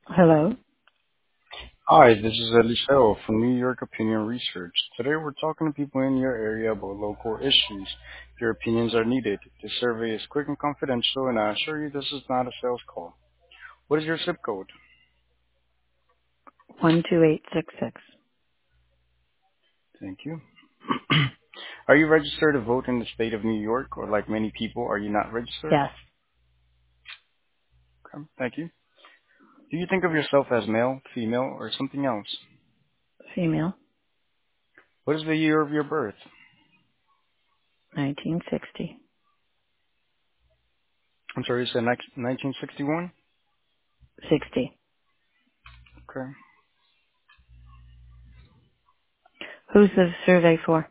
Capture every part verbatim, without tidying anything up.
Hello. Hi, this is Eliseo from New York Opinion Research. Today we're talking to people in your area about local issues. Your opinions are needed. This survey is quick and confidential, and I assure you this is not a sales call. What is your zip code? One two eight six six. Thank you. Are you registered to vote in the state of New York, or like many people, are you not registered? Yes. Okay, thank you. Do you think of yourself as male, female, or something else? Female. What is the year of your birth? Nineteen sixty. I'm sorry, you said nineteen sixty-one? Sixty. Okay. Who's the survey for?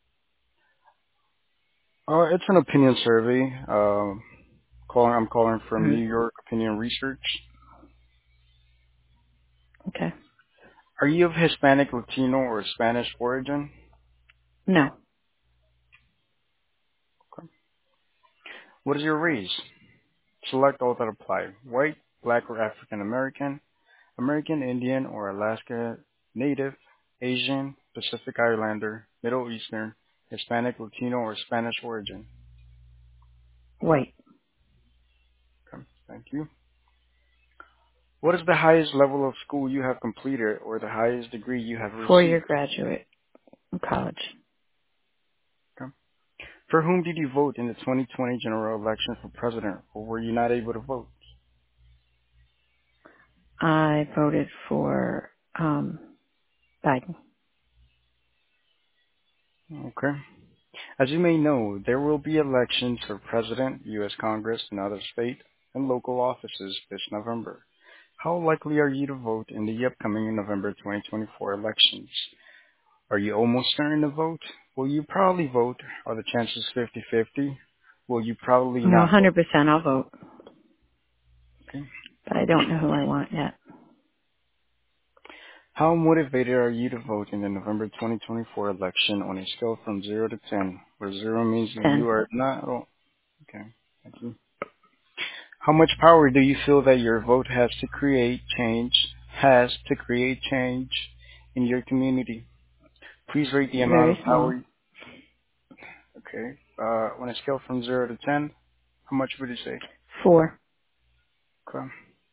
Uh, it's an opinion survey. Um, calling, I'm calling from Hmm. New York Opinion Research. Okay. Are you of Hispanic, Latino, or Spanish origin? No. Okay. What is your race? Select all that apply. White, black, or African American, American Indian or Alaska Native, Asian, Pacific Islander, Middle Eastern, Hispanic, Latino, or Spanish origin. White. Okay. Thank you. What is the highest level of school you have completed or the highest degree you have Four year received? graduate in college. Okay. For whom did you vote in the twenty twenty general election for president, or were you not able to vote? I voted for um Biden. Okay. As you may know, there will be elections for president, U S. Congress, and other state and local offices this November. How likely are you to vote in the upcoming November twenty twenty-four elections? Are you almost certain to vote? Will you probably vote? Are the chances fifty-fifty? Will you probably No, one not vote? hundred percent I'll vote, Okay. but I don't know who I want yet. How motivated are you to vote in the November twenty twenty-four election on a scale from zero to ten, where zero means that Ten. you are not? Oh, okay. Thank you. How much power do you feel that your vote has to create change, has to create change in your community? Please rate the amount Very of small. power. Okay. Uh, on a scale from zero to ten, how much would you say? Four. Okay.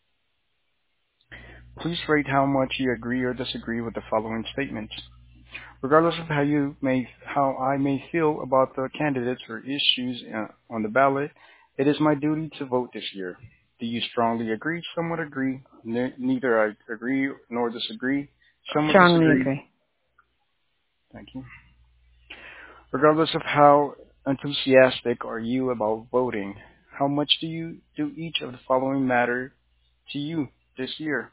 Please rate how much you agree or disagree with the following statements. Regardless of how you may, how I may feel about the candidates or issues uh, on the ballot, it is my duty to vote this year. Do you strongly agree? Somewhat agree. Ne- neither I agree nor disagree. Somewhat Strongly disagree. agree. Thank you. Regardless of how enthusiastic are you about voting, how much do you do each of the following matter to you this year?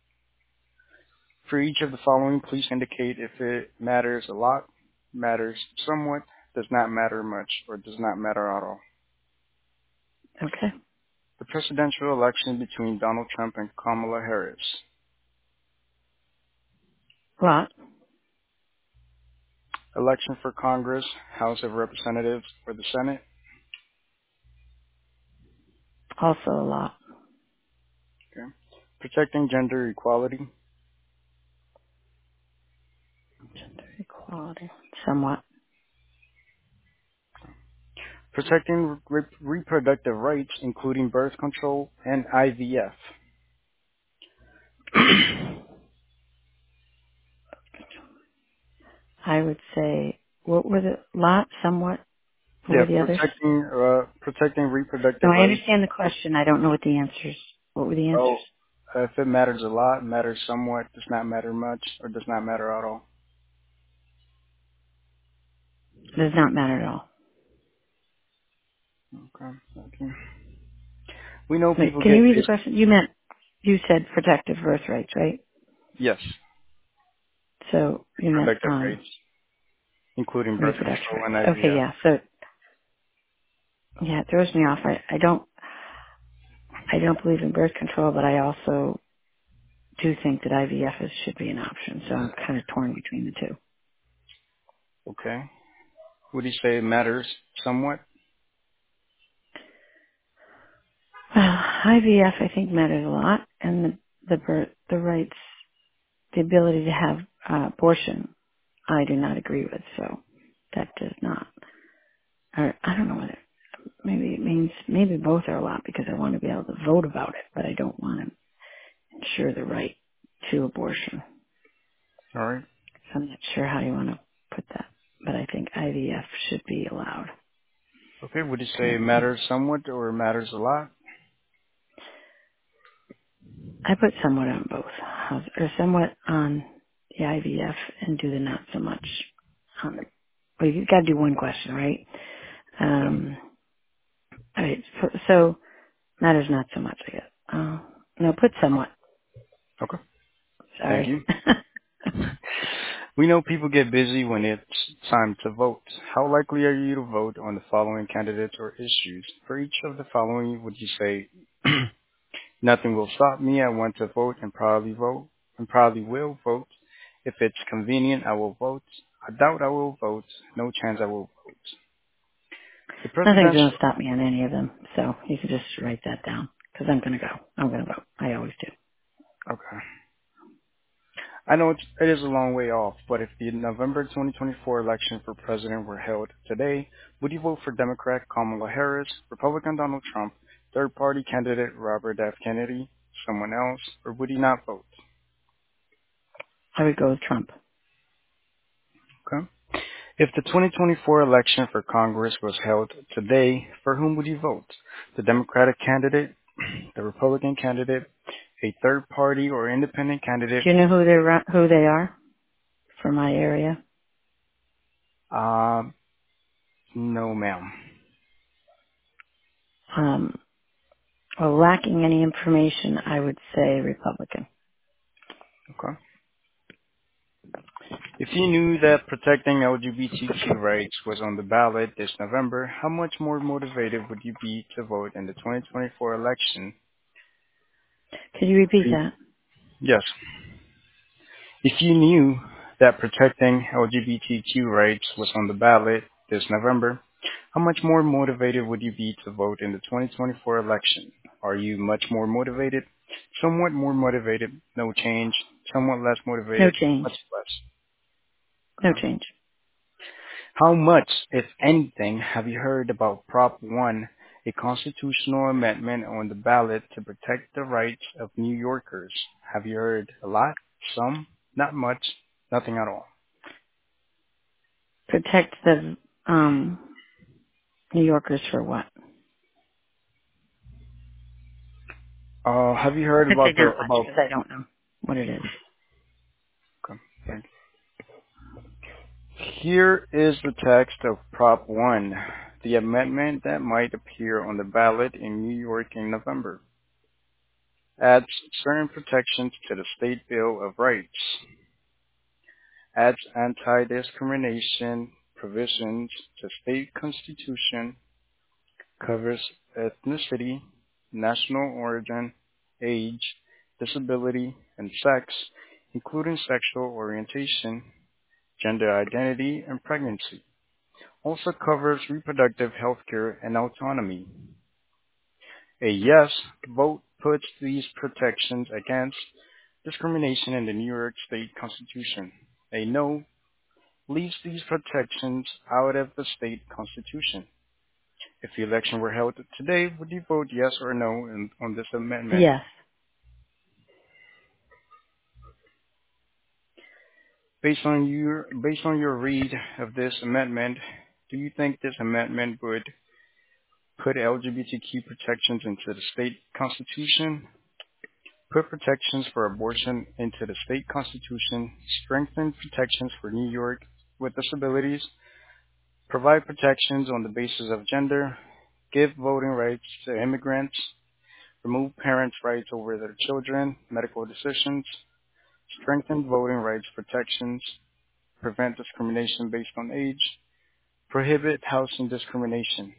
For each of the following, please indicate if it matters a lot, matters somewhat, does not matter much, or does not matter at all. Okay. The presidential election between Donald Trump and Kamala Harris. Lot. Election for Congress, House of Representatives, or the Senate. Also a lot. Okay. Protecting gender equality. Equality. Somewhat. Protecting re- reproductive rights, including birth control and I V F. I would say, what were the, lot, somewhat, what Yeah, were the others? protecting uh, protecting No, reproductive I rights. understand the question. I don't know what the answers, what were the answers? Oh, uh, if it matters a lot, matters somewhat, does not matter much, or does not matter at all. It does not matter at all. Okay, thank you. We know Wait, people can you get read the this. question? You meant, you said protective birth rights, right? Yes, So you meant, reproductive um, rights, including birth reproductive control and rights. Okay, I V F. yeah. So, yeah, it throws me off. I, I don't, I don't believe in birth control, but I also do think that I V F is, should be an option. So I'm kind of torn between the two. Okay. Would you say it matters somewhat? Well, I V F I think matters a lot, and the the bir- the rights, the ability to have uh, abortion, I do not agree with. So that does not, or I don't know whether maybe it means maybe both are a lot because I want to be able to vote about it, but I don't want to ensure the right to abortion. All right. So I'm not sure how you want to put that, but I think I V F should be allowed Okay. Would you say it currently. matters somewhat or matters a lot? I put somewhat on both, How's- or somewhat on the I V F and do the not so much on the. Well, you got to do one question, right? Yeah. Um, all right. So, so matters not so much, I guess. Uh, no, put somewhat. Okay. Thank Sorry. you. We know people get busy when it's time to vote. How likely are you to vote on the following candidates or issues? For each of the following, would you say, nothing will stop me, I want to vote and probably vote, and probably will vote. If it's convenient, I will vote. I doubt I will vote. No chance I will vote. The Nothing's going to presidential, stop me on any of them, so you can just write that down because I'm going to go. I'm going to vote. I always do. okay. I know it's, it is a long way off, but if the November twenty twenty-four election for president were held today, would you vote for Democrat Kamala Harris, Republican Donald Trump, third party candidate Robert F. Kennedy, someone else, or would you not vote? I would go with Trump. Okay. If the twenty twenty-four election for Congress was held today, for whom would you vote? The Democratic candidate, the Republican candidate, a third party or independent candidate? Do you know who they're who they are for my area? Um, no, ma'am. Um, well, lacking any information, I would say Republican. Okay. If you knew that protecting L G B T Q rights was on the ballot this November, how much more motivated would you be to vote in the twenty twenty-four election? Could you repeat that? Yes. If you knew that protecting L G B T Q rights was on the ballot this November, how much more motivated would you be to vote in the twenty twenty-four election? Are you much more motivated? Somewhat more motivated? No change? Somewhat less No motivated? change. Much less. No Okay. change. How much, if anything, have you heard about Prop one, a constitutional amendment on the ballot to protect the rights of New Yorkers? Have you heard a lot? Some? Not much? Nothing at all? Protect the um, New Yorkers for what? Uh, have you heard I'd say about the, not much about, because I don't know what it is. okay, thank you. Here is the text of Prop one, the amendment that might appear on the ballot in New York in November. Adds certain protections to the State Bill of Rights. Adds anti-discrimination provisions to state constitution, covers ethnicity, national origin, age, disability, and sex, including sexual orientation, gender identity, and pregnancy. Also covers reproductive health care and autonomy. A yes vote puts these protections against discrimination in the New York State Constitution. A no leaves these protections out of the state constitution. If the election were held today, would you vote yes or no in, on this amendment? Yes. Based on your based on your read of this amendment, do you think this amendment would put L G B T Q protections into the state constitution, put protections for abortion into the state constitution, strengthen protections for New York with disabilities, provide protections on the basis of gender, give voting rights to immigrants, remove parents' rights over their children, medical decisions, strengthen voting rights protections, prevent discrimination based on age, prohibit housing discrimination?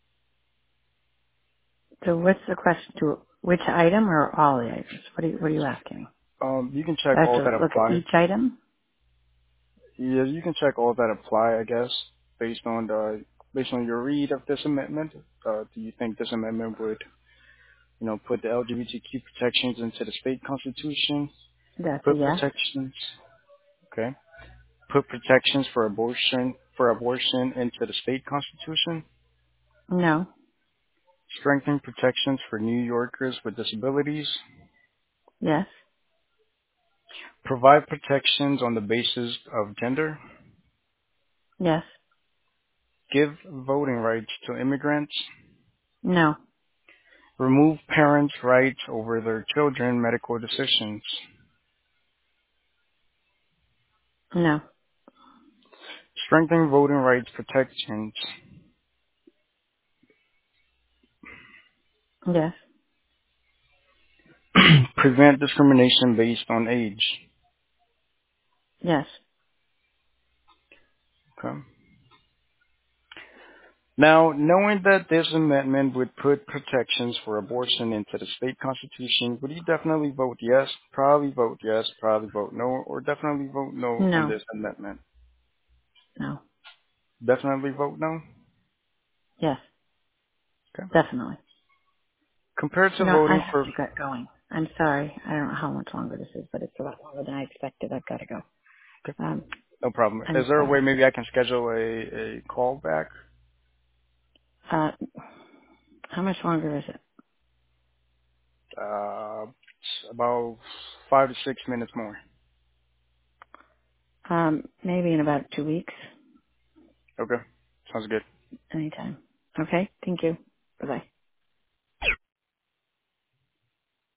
So what's the question to which item or all the items? What are you, what are you asking me? Um, you can Do check I have all to that look at apply. each item? Yeah, you can check all that apply, I guess, based on the based on your read of this amendment. Uh, do you think this amendment would You know, put the L G B T Q protections into the state constitution. That's a Put yes. protections, okay. Put protections for abortion for abortion into the state constitution. No. Strengthen protections for New Yorkers with disabilities. Yes. Provide protections on the basis of gender. Yes. Give voting rights to immigrants. No. Remove parents' rights over their children medical decisions. No. Strengthen voting rights protections. Yes. Prevent discrimination based on age. Yes. Okay. Now, knowing that this amendment would put protections for abortion into the state constitution, would you definitely vote yes, probably vote yes, probably vote no, or definitely vote no on No. this amendment? No. Definitely vote no? Yes. Okay. Definitely. Compared You to know, I voting have for, to get going. I'm sorry. I don't know how much longer this is, but it's a lot longer than I expected. I've got to go. okay, Um, no problem. I'm Is there a way sorry. maybe I can schedule a, a call back? Uh, how much longer is it? Uh, about five to six minutes more. Um, maybe in about two weeks. Okay. Sounds good. Anytime. Okay. Thank you. Bye bye.